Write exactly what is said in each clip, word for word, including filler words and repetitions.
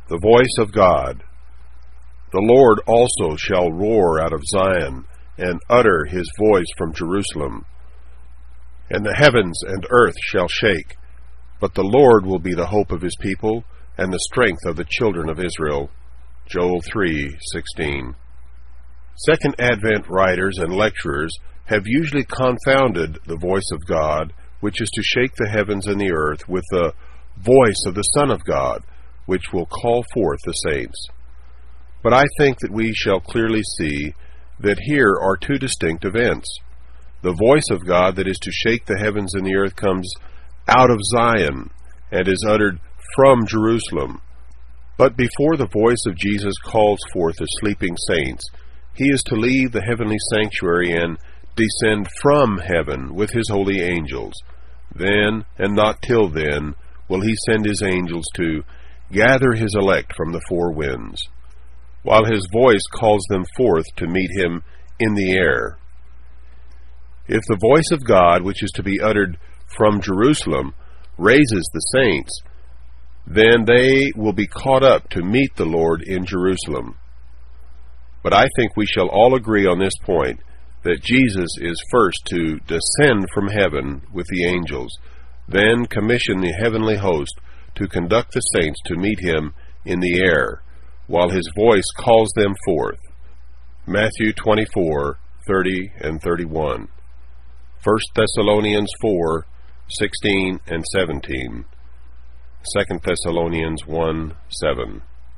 The voice of God. The Lord also shall roar out of Zion, and utter his voice from Jerusalem. And the heavens and earth shall shake, but the Lord will be the hope of his people, and the strength of the children of Israel. Joel three sixteen. Second Advent writers and lecturers have usually confounded the voice of God, which is to shake the heavens and the earth, with the voice of the Son of God, which will call forth the saints. But I think that we shall clearly see that here are two distinct events. The voice of God that is to shake the heavens and the earth comes out of Zion, and is uttered from Jerusalem. But before the voice of Jesus calls forth the sleeping saints, he is to leave the heavenly sanctuary and descend from heaven with his holy angels. Then, and not till then, will he send his angels to gather his elect from the four winds, while his voice calls them forth to meet him in the air. If the voice of God, which is to be uttered from Jerusalem, raises the saints, then they will be caught up to meet the Lord in Jerusalem. But I think we shall all agree on this point, that Jesus is first to descend from heaven with the angels, then commission the heavenly host to conduct the saints to meet him in the air, while his voice calls them forth. Matthew twenty-four thirty and thirty-one. First Thessalonians four sixteen and seventeen. Second Thessalonians one seven.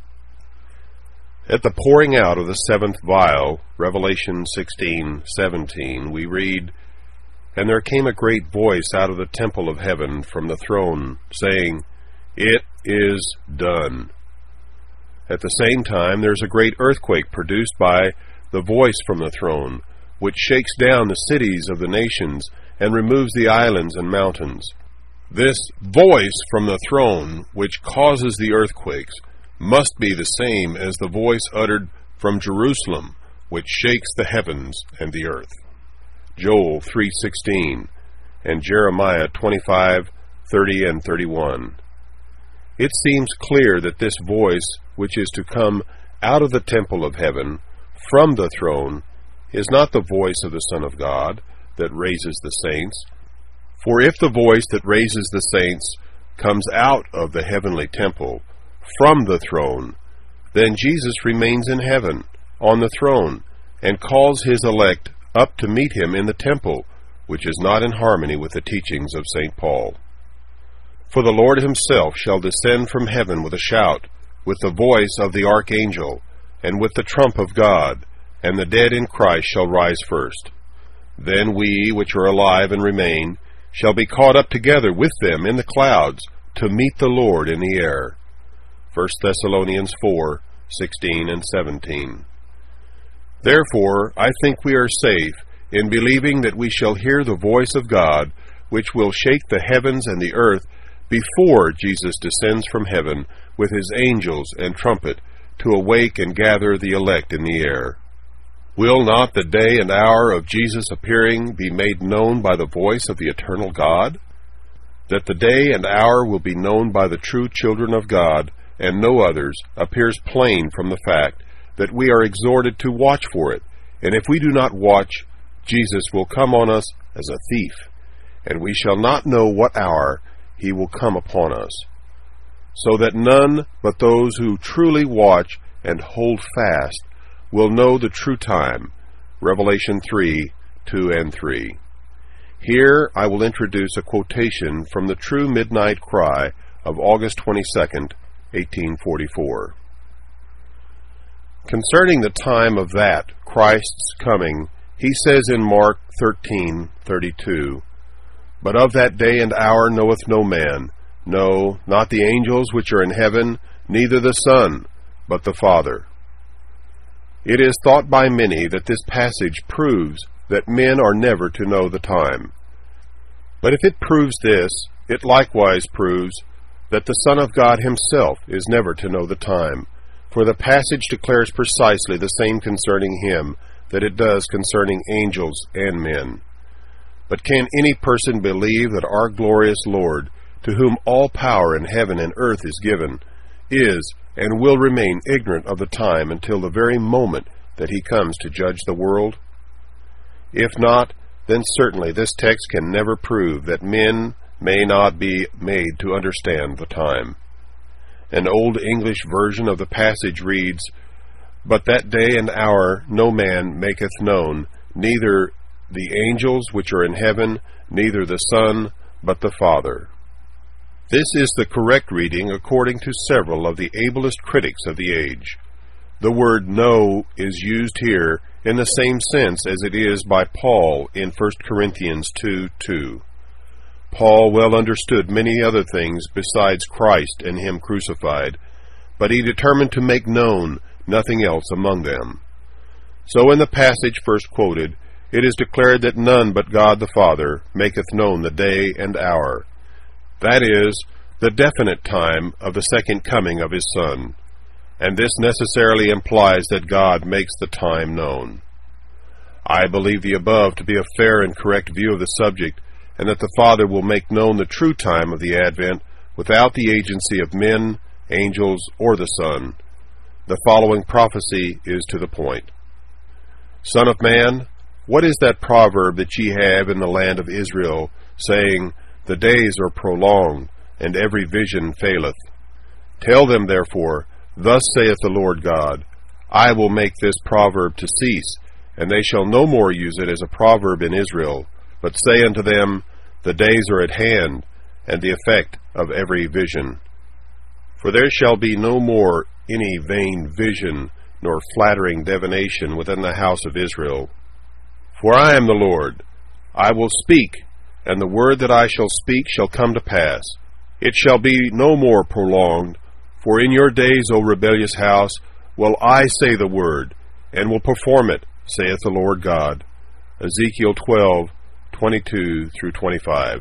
At the pouring out of the seventh vial, Revelation sixteen seventeen, we read, "And there came a great voice out of the temple of heaven from the throne, saying, It is done." At the same time, there is a great earthquake produced by the voice from the throne, which shakes down the cities of the nations and removes the islands and mountains. This voice from the throne, which causes the earthquakes, must be the same as the voice uttered from Jerusalem, which shakes the heavens and the earth. Joel three sixteen and Jeremiah twenty-five thirty and thirty-one. It seems clear that this voice, which is to come out of the temple of heaven, from the throne, is not the voice of the Son of God that raises the saints. For if the voice that raises the saints comes out of the heavenly temple, from the throne, then Jesus remains in heaven, on the throne, and calls his elect up to meet him in the temple, which is not in harmony with the teachings of Saint Paul. For the Lord himself shall descend from heaven with a shout, with the voice of the archangel, and with the trump of God, and the dead in Christ shall rise first. Then we, which are alive and remain, shall be caught up together with them in the clouds, to meet the Lord in the air. First Thessalonians four sixteen and seventeen. Therefore, I think we are safe in believing that we shall hear the voice of God, which will shake the heavens and the earth before Jesus descends from heaven with his angels and trumpet to awake and gather the elect in the air. Will not the day and hour of Jesus' appearing be made known by the voice of the eternal God? That the day and hour will be known by the true children of God, and no others, appears plain from the fact that we are exhorted to watch for it, and if we do not watch, Jesus will come on us as a thief, and we shall not know what hour he will come upon us. So that none but those who truly watch and hold fast will know the true time. Revelation three two and three. Here I will introduce a quotation from the true midnight cry of August twenty-second, eighteen forty-four. Concerning the time of that Christ's coming, he says in Mark thirteen thirty-two, "But of that day and hour knoweth no man, no, not the angels which are in heaven, neither the Son, but the Father." It is thought by many that this passage proves that men are never to know the time. But if it proves this, it likewise proves that the Son of God himself is never to know the time, for the passage declares precisely the same concerning him that it does concerning angels and men. But can any person believe that our glorious Lord, to whom all power in heaven and earth is given, is, and will remain ignorant of the time until the very moment that he comes to judge the world? If not, then certainly this text can never prove that men may not be made to understand the time. An Old English version of the passage reads, "But that day and hour no man maketh known, neither the angels which are in heaven, neither the Son, but the Father." This is the correct reading according to several of the ablest critics of the age. The word know is used here in the same sense as it is by Paul in First Corinthians two two. Paul well understood many other things besides Christ and Him crucified, but he determined to make known nothing else among them. So in the passage first quoted, it is declared that none but God the Father maketh known the day and hour. That is, the definite time of the second coming of His Son. And this necessarily implies that God makes the time known. I believe the above to be a fair and correct view of the subject, and that the Father will make known the true time of the Advent without the agency of men, angels, or the Son. The following prophecy is to the point. Son of man, what is that proverb that ye have in the land of Israel, saying, The days are prolonged, and every vision faileth? Tell them therefore, Thus saith the Lord God, I will make this proverb to cease, and they shall no more use it as a proverb in Israel, but say unto them, The days are at hand, and the effect of every vision. For there shall be no more any vain vision, nor flattering divination within the house of Israel. For I am the Lord, I will speak, and the word that I shall speak shall come to pass. It shall be no more prolonged, for in your days, O rebellious house, will I say the word, and will perform it, saith the Lord God. Ezekiel twelve, twenty-two through twenty-five.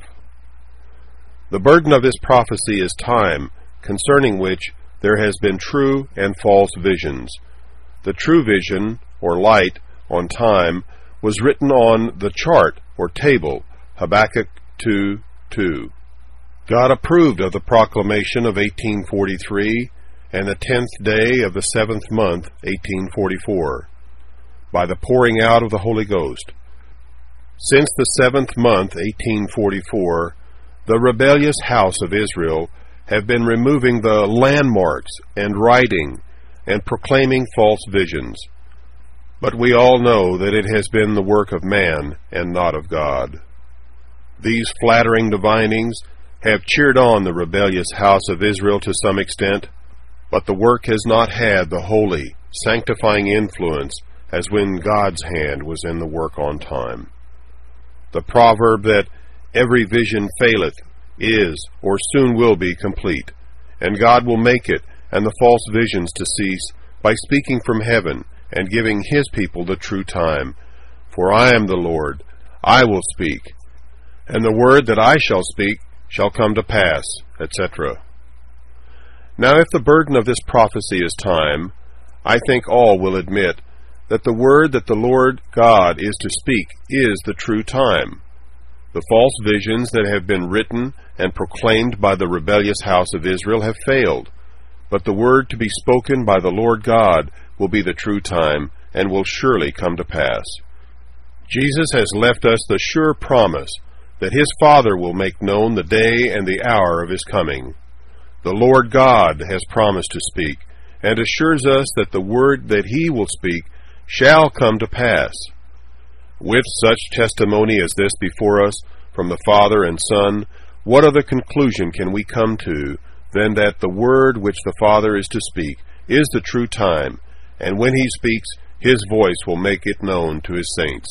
The burden of this prophecy is time, concerning which there has been true and false visions. The true vision, or light, on time, was written on the chart, or table, Habakkuk two two. God approved of the proclamation of eighteen forty-three, and the tenth day of the seventh month, eighteen forty-four, by the pouring out of the Holy Ghost. Since the seventh month, eighteen forty-four, the rebellious house of Israel have been removing the landmarks and writing and proclaiming false visions. But we all know that it has been the work of man and not of God. These flattering divinings have cheered on the rebellious house of Israel to some extent, but the work has not had the holy, sanctifying influence as when God's hand was in the work on time. The proverb that every vision faileth is, or soon will be, complete, and God will make it and the false visions to cease by speaking from heaven and giving His people the true time. For I am the Lord, I will speak, and the word that I shall speak shall come to pass, et cetera. Now if the burden of this prophecy is time, I think all will admit that the word that the Lord God is to speak is the true time. The false visions that have been written and proclaimed by the rebellious house of Israel have failed, but the word to be spoken by the Lord God will be the true time and will surely come to pass. Jesus has left us the sure promise that His Father will make known the day and the hour of His coming. The Lord God has promised to speak, and assures us that the word that He will speak shall come to pass. With such testimony as this before us from the Father and Son, what other conclusion can we come to than that the word which the Father is to speak is the true time, and when He speaks, His voice will make it known to His saints.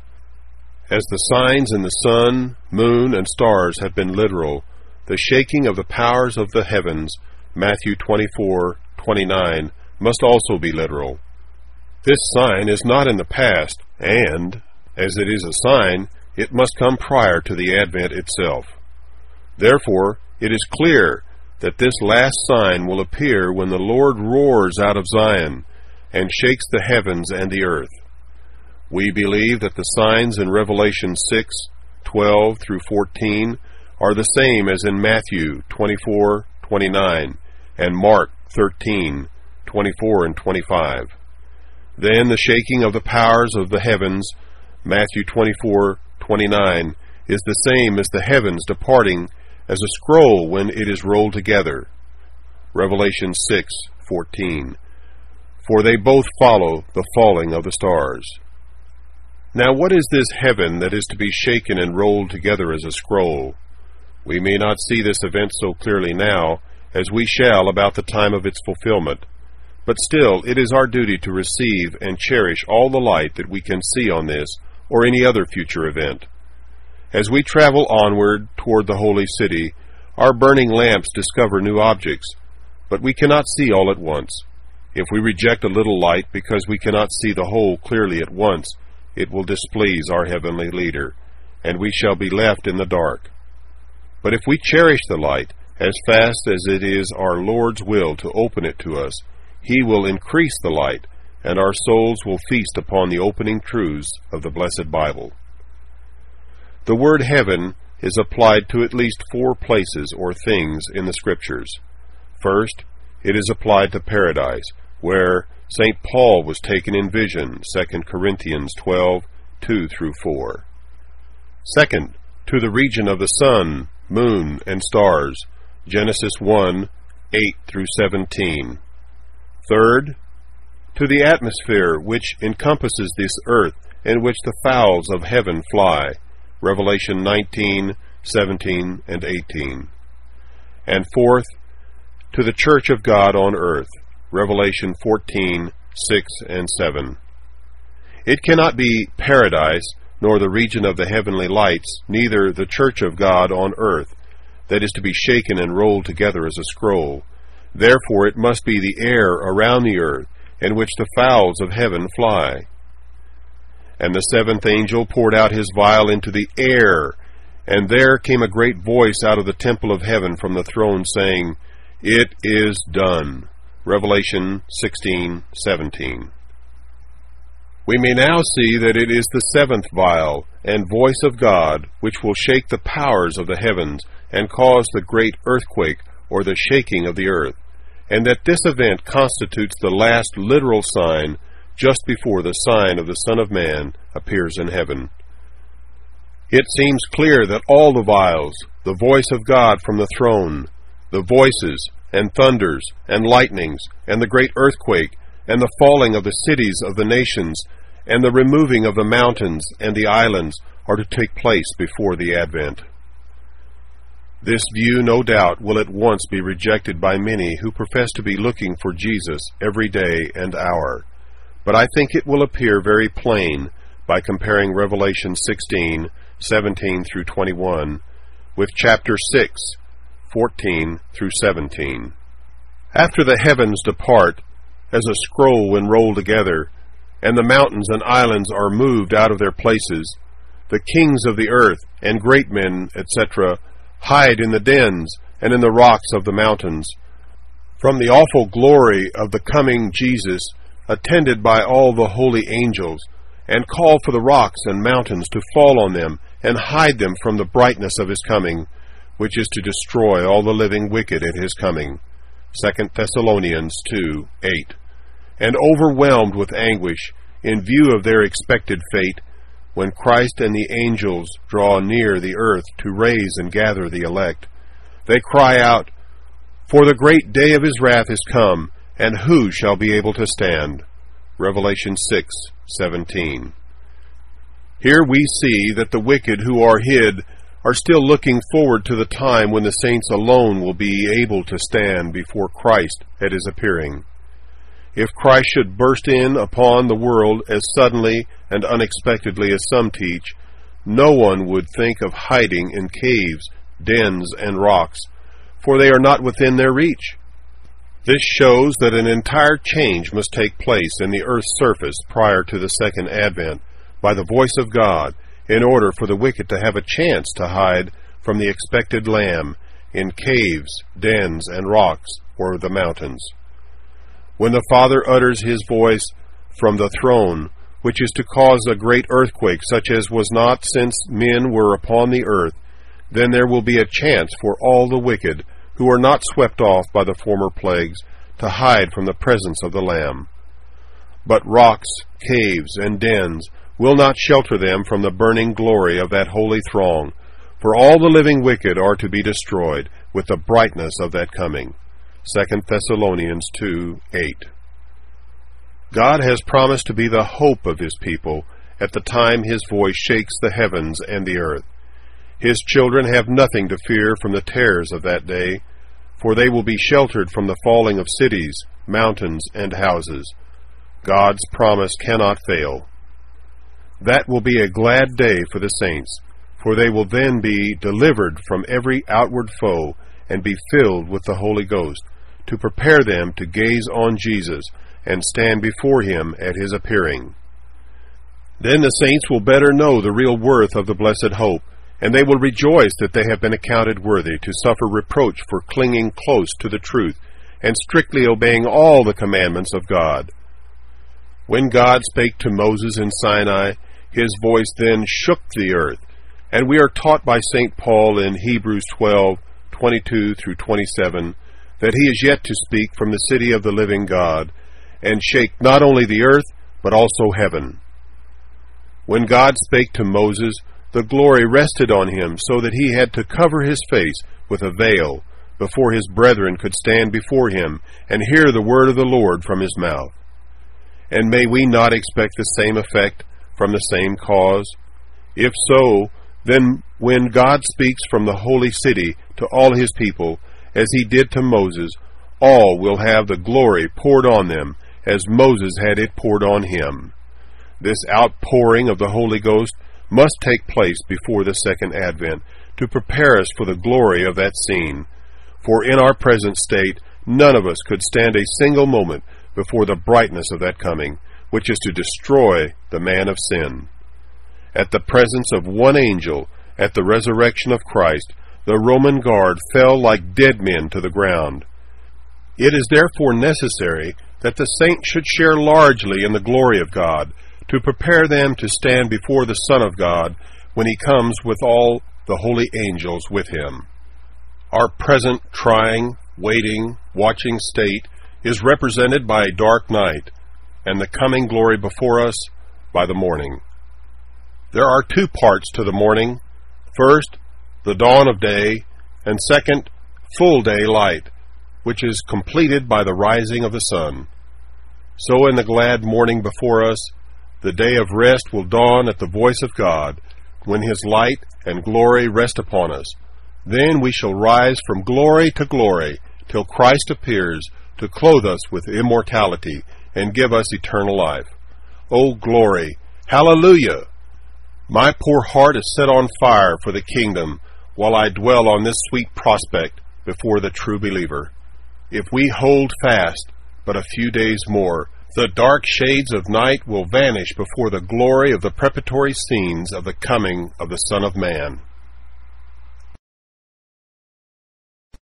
As the signs in the sun, moon, and stars have been literal, the shaking of the powers of the heavens, Matthew twenty-four twenty-nine, must also be literal. This sign is not in the past, and, as it is a sign, it must come prior to the advent itself. Therefore, it is clear that this last sign will appear when the Lord roars out of Zion and shakes the heavens and the earth. We believe that the signs in Revelation six twelve through fourteen are the same as in Matthew twenty-four twenty-nine and Mark thirteen, twenty-four and twenty-five. Then the shaking of the powers of the heavens, Matthew twenty-four, twenty-nine, is the same as the heavens departing as a scroll when it is rolled together, Revelation six, fourteen. For they both follow the falling of the stars. Now what is this heaven that is to be shaken and rolled together as a scroll? We may not see this event so clearly now, as we shall about the time of its fulfillment, but still it is our duty to receive and cherish all the light that we can see on this or any other future event. As we travel onward toward the holy city, our burning lamps discover new objects, but we cannot see all at once. If we reject a little light because we cannot see the whole clearly at once, it will displease our heavenly leader, and we shall be left in the dark. But if we cherish the light, as fast as it is our Lord's will to open it to us, He will increase the light, and our souls will feast upon the opening truths of the blessed Bible. The word heaven is applied to at least four places or things in the Scriptures. First, it is applied to paradise, where Saint Paul was taken in vision, Second Corinthians twelve, two through four. Second, to the region of the sun, moon, and stars, Genesis one, eight through seventeen. Third, to the atmosphere which encompasses this earth, in which the fowls of heaven fly, Revelation nineteen, seventeen, and eighteen. And fourth, to the church of God on earth, Revelation fourteen, six and seven. It cannot be paradise, nor the region of the heavenly lights, neither the church of God on earth, that is to be shaken and rolled together as a scroll. Therefore it must be the air around the earth, in which the fowls of heaven fly. And the seventh angel poured out his vial into the air, and there came a great voice out of the temple of heaven from the throne, saying, It is done. Revelation sixteen, seventeen. We may now see that it is the seventh vial and voice of God which will shake the powers of the heavens and cause the great earthquake or the shaking of the earth, and that this event constitutes the last literal sign just before the sign of the Son of Man appears in heaven. It seems clear that all the vials, the voice of God from the throne, the voices and thunders and lightnings and the great earthquake and the falling of the cities of the nations and the removing of the mountains and the islands are to take place before the advent. This view, no doubt, will at once be rejected by many who profess to be looking for Jesus every day and hour, but I think it will appear very plain by comparing Revelation sixteen, seventeen through twenty-one with chapter six, fourteen through seventeen. After the heavens depart, as a scroll when rolled together, and the mountains and islands are moved out of their places, the kings of the earth and great men, et cetera, hide in the dens and in the rocks of the mountains, from the awful glory of the coming Jesus, attended by all the holy angels, and call for the rocks and mountains to fall on them, and hide them from the brightness of his coming, which is to destroy all the living wicked at his coming. Second Thessalonians two, eight. And overwhelmed with anguish, in view of their expected fate, when Christ and the angels draw near the earth to raise and gather the elect, they cry out, For the great day of his wrath is come, and who shall be able to stand? Revelation six, seventeen. Here we see that the wicked who are hid are still looking forward to the time when the saints alone will be able to stand before Christ at his appearing. If Christ should burst in upon the world as suddenly and unexpectedly as some teach, no one would think of hiding in caves, dens, and rocks, for they are not within their reach. This shows that an entire change must take place in the earth's surface prior to the second advent by the voice of God, in order for the wicked to have a chance to hide from the expected Lamb in caves, dens, and rocks, or the mountains. When the Father utters his voice from the throne, which is to cause a great earthquake such as was not since men were upon the earth, then there will be a chance for all the wicked, who are not swept off by the former plagues, to hide from the presence of the Lamb. But rocks, caves, and dens will not shelter them from the burning glory of that holy throng, for all the living wicked are to be destroyed with the brightness of that coming. Second Thessalonians two eight. God has promised to be the hope of His people at the time His voice shakes the heavens and the earth. His children have nothing to fear from the terrors of that day, for they will be sheltered from the falling of cities, mountains, and houses. God's promise cannot fail. That will be a glad day for the saints, for they will then be delivered from every outward foe and be filled with the Holy Ghost, to prepare them to gaze on Jesus and stand before Him at His appearing. Then the saints will better know the real worth of the blessed hope, and they will rejoice that they have been accounted worthy to suffer reproach for clinging close to the truth and strictly obeying all the commandments of God. When God spake to Moses in Sinai, His voice then shook the earth, and we are taught by Saint Paul in Hebrews twelve twenty-two through twenty-seven that He is yet to speak from the city of the living God, and shake not only the earth, but also heaven. When God spake to Moses, the glory rested on him, so that he had to cover his face with a veil before his brethren could stand before him and hear the word of the Lord from his mouth. And may we not expect the same effect from the same cause? If so, then when God speaks from the holy city to all His people, as He did to Moses, all will have the glory poured on them, as Moses had it poured on him. This outpouring of the Holy Ghost must take place before the second advent, to prepare us for the glory of that scene. For in our present state, none of us could stand a single moment before the brightness of that coming, which is to destroy the man of sin. At the presence of one angel, at the resurrection of Christ, the Roman guard fell like dead men to the ground. It is therefore necessary that the saints should share largely in the glory of God, to prepare them to stand before the Son of God when He comes with all the holy angels with Him. Our present trying, waiting, watching state is represented by a dark night, and the coming glory before us by the morning. There are two parts to the morning. First, the dawn of day, and second, full day light, which is completed by the rising of the sun. So in the glad morning before us, the day of rest will dawn at the voice of God, when His light and glory rest upon us. Then we shall rise from glory to glory, till Christ appears to clothe us with immortality and give us eternal life. O glory! Hallelujah! My poor heart is set on fire for the kingdom, while I dwell on this sweet prospect before the true believer. If we hold fast but a few days more, the dark shades of night will vanish before the glory of the preparatory scenes of the coming of the Son of Man.